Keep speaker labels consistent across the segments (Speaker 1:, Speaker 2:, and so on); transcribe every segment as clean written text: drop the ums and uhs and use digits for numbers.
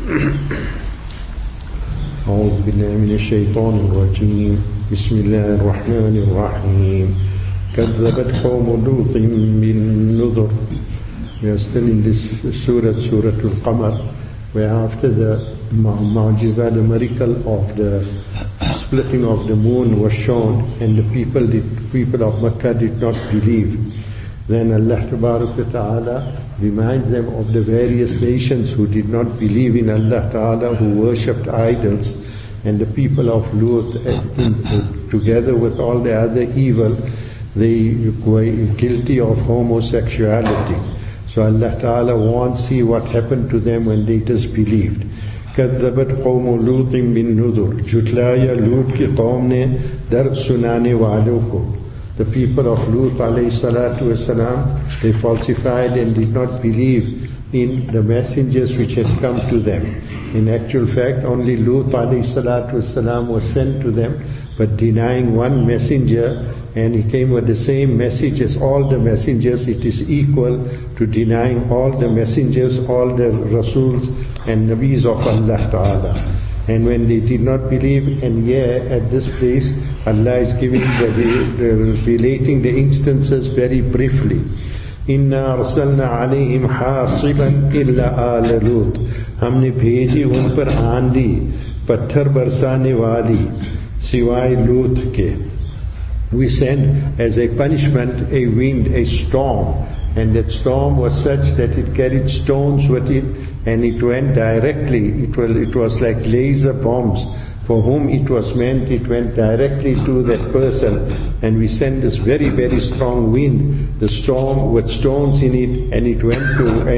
Speaker 1: أعوذ بالله من الشيطان الرجيم. بسم الله الرحمن الرحيم. كذبت قوم لوط بالنذر. We are still in this Surah Al-Qamar, where after the Mu'jiza, the miracle of the splitting of the moon was shown, and the people of Makkah did not believe. Then Allah Ta'ala reminds them of the various nations who did not believe in Allah Ta'ala, who worshipped idols, and the people of Lut, together with all the other evil, they were guilty of homosexuality. So Allah Ta'ala warned, see what happened to them when they disbelieved. كذبت قوم لوط بالنذر. جھٹلایا لوط کی قوم نے در سنانے والوں کو. The people of Lut alayhi salatu wasalam, they falsified and did not believe in the messengers which had come to them. In actual fact, only Lut alayhi salatu wasalam was sent to them, but denying one messenger, and he came with the same message as all the messengers. It is equal to denying all the messengers, all the Rasuls and Nabis of Allah Ta'ala. And when they did not believe, and here at this place, Allah is giving relating the instances very briefly. Inna arsalna alayhim hasiban illa ala Lut. हमने भेजी उन पर आंधी पत्थर बरसाने वाली सिवाय लूत के. We sent as a punishment a wind, a storm, and that storm was such that it carried stones with it, and it went directly. It was like laser bombs. For whom it was meant, it went directly to that person. And we sent this very, very strong wind, the storm with stones in it, and it went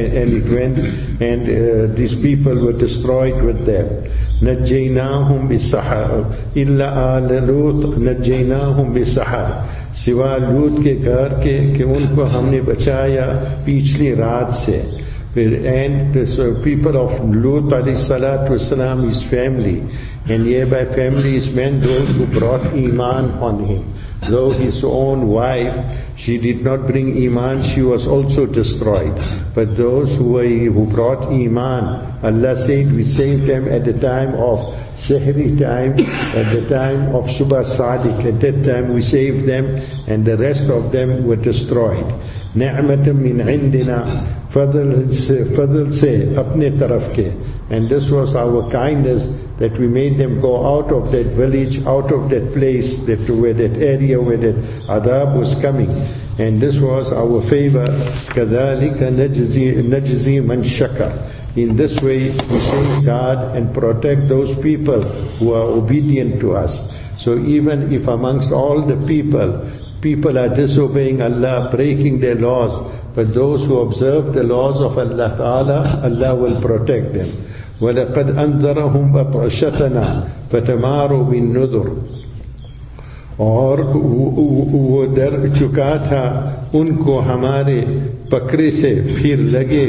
Speaker 1: and these people were destroyed with them. نجيناهم بالسحر إلا آل لوط نجيناهم بالسحر. सिवा लूत के घर के कि उनको हमने बचाया पिछली रात से. And the people of Lut alayhi salatu wasalam, his family, and here by family is meant those who brought Iman on him. Though his own wife, she did not bring Iman, she was also destroyed. But those who brought Iman, Allah said we saved them at the time of Sahri time, at the time of Subha Sadiq. At that time we saved them, and the rest of them were destroyed. Ni'matan min indina. Fadl se apne taraf ke. And this was our kindness, that we made them go out of that village, out of that place, where that area where that adab was coming. And this was our favor. كَذَلِكَ نَجْزِي مَنْ شَكَرَ. In this way we safeguard and protect those people who are obedient to us. So even if amongst all the people are disobeying Allah, breaking their laws, but those who observe the laws of Allah Ta'ala, Allah will protect them. وَلَقَدْ أَنذَرَهُمْ بَطْشَتَنَا فَتَمَارُوا بِالنُّذُرِ. और वो डर चुका था उनको हमारे पकड़े से, फिर लगे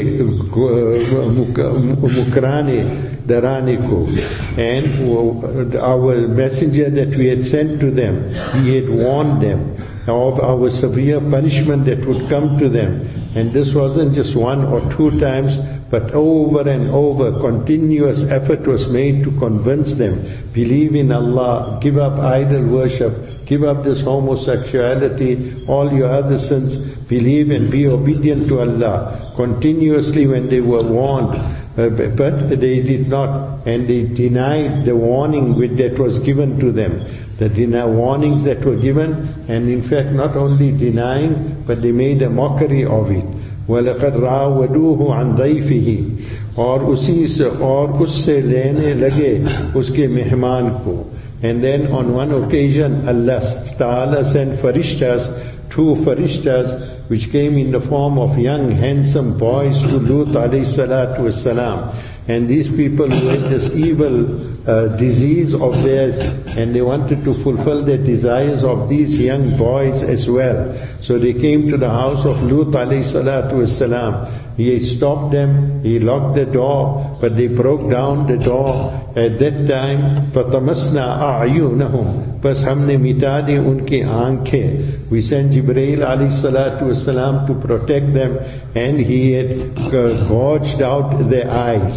Speaker 1: मुकराने डराने को. And our messenger that we had sent to them, he had warned them of our severe punishment that would come to them. And this wasn't just one or two times, but over and over, continuous effort was made to convince them, believe in Allah, give up idol worship, give up this homosexuality, all your other sins, believe and be obedient to Allah. Continuously when they were warned, but they did not, and they denied the warning that was given to them. The warnings that were given, and in fact not only denying, but they made a mockery of it. وَلَقَدْ رَاوَدُوهُ عَنْ ضَيْفِهِ. और उससे लेने लगे उसके मेहमान को. And then on one occasion Allah Ta'ala sent farishtas, 2 farishtas, which came in the form of young handsome boys to Lut alayhi salatu wasalam. And these people who had this evil disease of theirs, and they wanted to fulfill the desires of these young boys as well. So they came to the house of Lut alayhi salatu wasalam. He stopped them, he locked the door, but they broke down the door. At that time, فَطَمَسْنَا أَعْيُنَهُمْ. Bas humne mita di unki aankhein. We sent Jibreel alayhi salatu wasalam to protect them, and he had gouged out their eyes.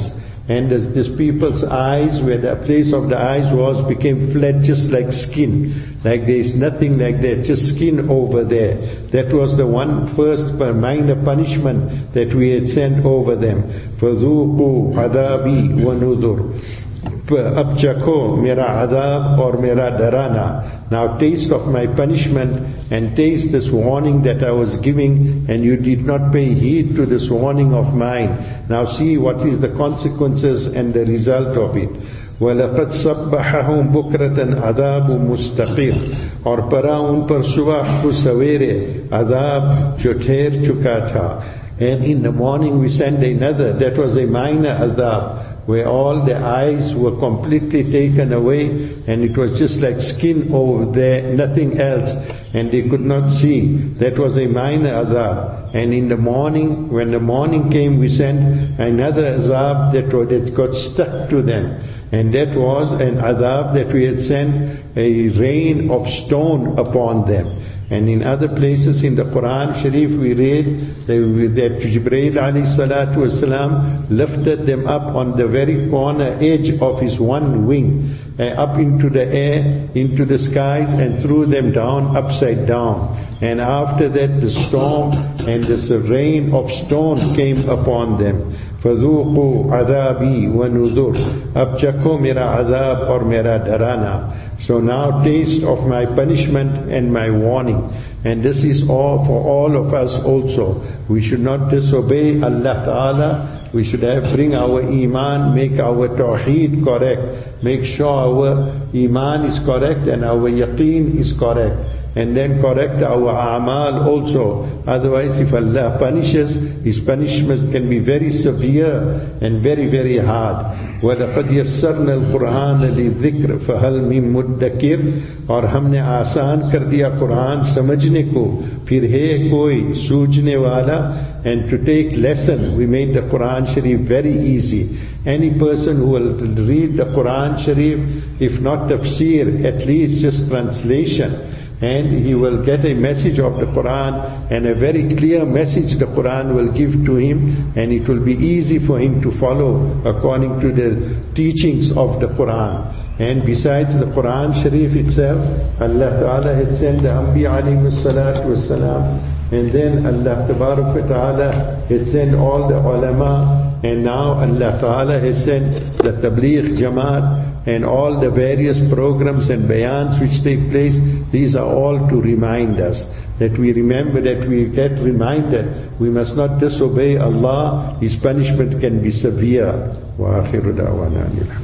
Speaker 1: And these people's eyes, where the place of the eyes was, became flat just like skin. Like there is nothing like that, just skin over there. That was the one first minor punishment that we had sent over them. فَذُوقُوا عَذَابِي وَنُذُرْ. Ab chakho mera adab or mera darana. Now taste of my punishment and taste this warning that I was giving, and you did not pay heed to this warning of mine. Now see what is the consequences and the result of it. وَلَقَدْ صَبَّحَهُمْ بُكْرَةً عَذَابٌ مُسْتَقِرٌ. और परा उन पर सुबह को सवेरे अदाब जो ठहर चुका था. And in the morning we sent another, that was a minor adab, where all the eyes were completely taken away, and it was just like skin over there, nothing else, and they could not see. That was a minor adab. And in the morning, when the morning came, we sent another azab that got stuck to them. And that was an adab that we had sent a rain of stone upon them. And in other places in the Quran Sharif we read that Jibreel alayhi salatu wasalam lifted them up on the very corner edge of his one wing, up into the air, into the skies, and threw them down upside down. And after that the storm and this rain of stone came upon them. فَذُوقُوا عَذَابِي وَنُذُرْ. Ab chakho mera adab or mera darana. So now taste of my punishment and my warning. And this is all for all of us also. We should not disobey Allah Ta'ala. We should bring our iman, make our tawheed correct. Make sure our iman is correct and our yaqeen is correct. And then correct our a'mal also. Otherwise, if Allah punishes, His punishment can be very severe and very, very hard. وَلَقَدْ يَسَّرْنَا الْقُرْآنَ لِلذِّكْرِ فَهَلْ مِن مُدَّكِرٍ. और हमने आसान कर दिया कुरान समझने को, फिर है कोई सूझने वाला. And to take lesson, we made the Quran Sharif very easy. Any person who will read the Quran Sharif, if not tafsir, at least just translation, and he will get a message of the Quran, and a very clear message the Quran will give to him, and it will be easy for him to follow according to the teachings of the Quran. And besides the Quran Sharif itself, Allah Ta'ala had sent the Anbiya alayhi salatu wassalam, and then Allah Ta'ala had sent all the ulama, and now Allah Ta'ala has sent the Tabligh Jamaat, and all the various programs and bayans which take place. These are all to remind us, that we remember, that we get reminded, we must not disobey Allah. His punishment can be severe. Wa akhiru da'wana.